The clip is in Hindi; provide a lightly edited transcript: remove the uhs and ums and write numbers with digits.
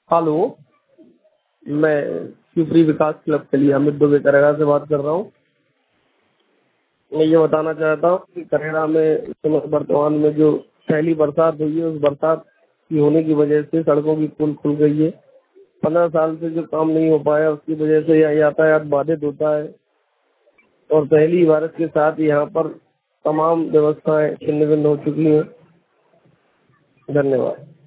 हेलो, मैं शिवपुरी विकास क्लब के लिए अमित दुबे करेरा से बात कर रहा हूँ। मैं ये बताना चाहता हूँ कि करेरा में इस समय वर्तमान में जो पहली बरसात हुई है, उस बरसात की होने की वजह से सड़कों की पुल खुल गई है। 15 साल से जो काम नहीं हो पाया, उसकी वजह से यहाँ यातायात बाधित होता है और पहली बारिश के साथ यहाँ पर तमाम व्यवस्थाएं छिन्न भिन्न हो चुकी हैं। धन्यवाद।